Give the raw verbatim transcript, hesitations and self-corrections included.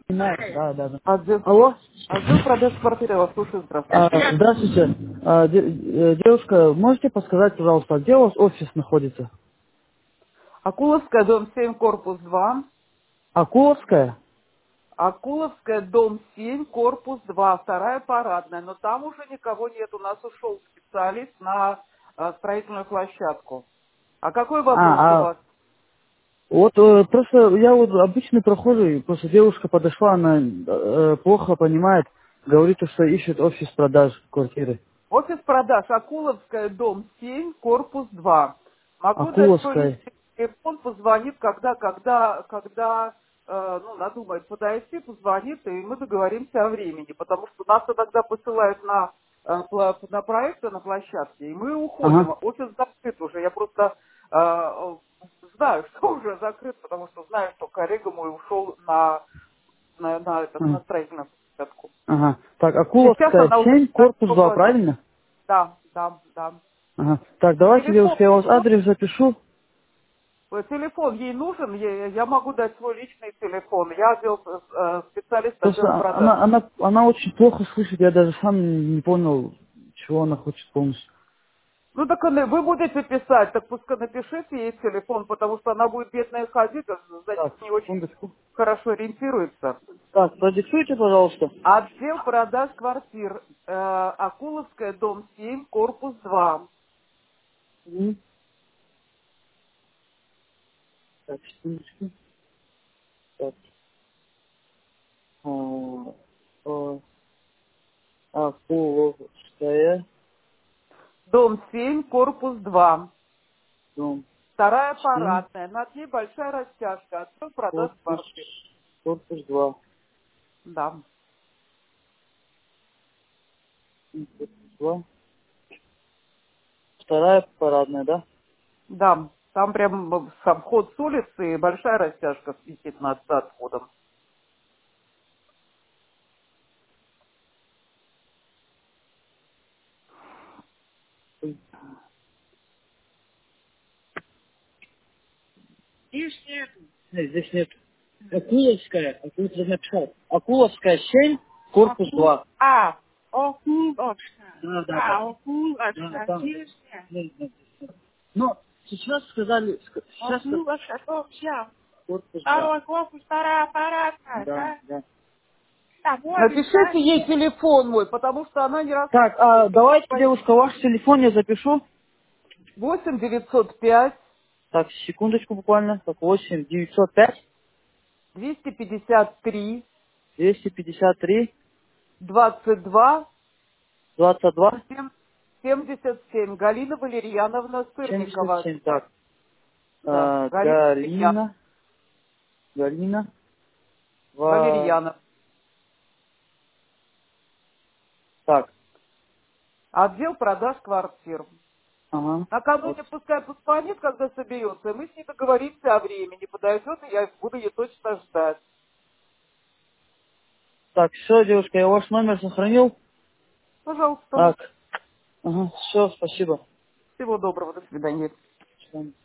Да, да, да. Отдел, Алло? отдел продаж квартиры, я вас слушаю, А, здравствуйте. здравствуйте. А, де- э, девушка, можете подсказать, пожалуйста, где у вас офис находится? Акуловская, дом семь, корпус два. Акуловская? Акуловская, дом семь, корпус два, вторая парадная. Но там уже никого нет, у нас ушел специалист на э, строительную площадку. А какой вопрос у А, а вас? вот э, просто я вот обычный прохожий, просто девушка подошла, она э, плохо понимает, говорит, что ищет офис продаж квартиры. Офис продаж Акуловская, дом семь, корпус два. Могу дать свой Акуловская. личный телефон, позвонит, когда, когда, когда, э, ну, надумает подойти, позвонит, и мы договоримся о времени, потому что нас иногда посылают на, э, пла- на проекты на площадке, и мы уходим. Ага. Офис закрыт уже, я просто э, э, знаю, что уже закрыт, потому что знаю, что коллега мой ушел на, на, на, этот, на Ага. строительную площадку. Ага. Так, Сейчас Акуловская она уже семь, корпус два, готова. правильно? Да, да, да. Ага. Так, давайте, Телефон, девушка, я у вас адрес запишу. э, телефон ей нужен, я, я могу дать свой личный телефон. Я отдел, э, специалист Просто отдела а- продаж. она, она, она очень плохо слышит, я даже сам не понял, чего она хочет полностью. Ну так она- вы будете писать, так пускай напишите ей телефон, потому что она будет бедная ходить, а значит Так, не очень секундочку. хорошо ориентируется. Так, продиктуйте, пожалуйста. Отдел продаж квартир. э, Акуловская, дом семь, корпус два. Мгм. Так, секундочку. Так, а, а, Акуловская, Дом семь, корпус два. дом Вторая семь, парадная. Над ней большая растяжка. Отдел продаж корпус, квартир. корпус два. Да. Корпус два. Вторая парадная, да? Да, там прям э, сам вход с улицы и большая растяжка висит над над входом. Нет, здесь нет. Акуловская, Акуловская написал. Акуловская семь, корпус Окул, два. а, окуловская. Да, да, да. А, Да, окуловская, там. тише. Нет, нет, нет. Но сейчас сказали, ск- сейчас как Окуловская, о, все. корпус два. Второй корпус, вторая аппаратная, Да, да? да. Так, вот, напишите ей телефон мой, потому что она не Так, расслышала. а давайте, девушка, ваш телефон я запишу. восемь девятьсот пять Так, секундочку буквально. Так, восемь девятьсот пять двести пятьдесят три двести пятьдесят три двадцать два двадцать два семьдесят семь. Галина Валерьяновна семьдесят Сырникова. семь. Так, Да, а, Галина Валерьяновна. Галина, Галина, Ва... Валерьянов. Так, Отдел продаж квартир. ага. Вот. Накануне пускай позвонит, когда соберется, и мы с ней договоримся о времени. Подойдет, и я буду ее точно ждать. Так, все, девушка, я ваш номер сохранил. Пожалуйста. Так, ага, все, спасибо. Всего доброго. До свидания. До свидания.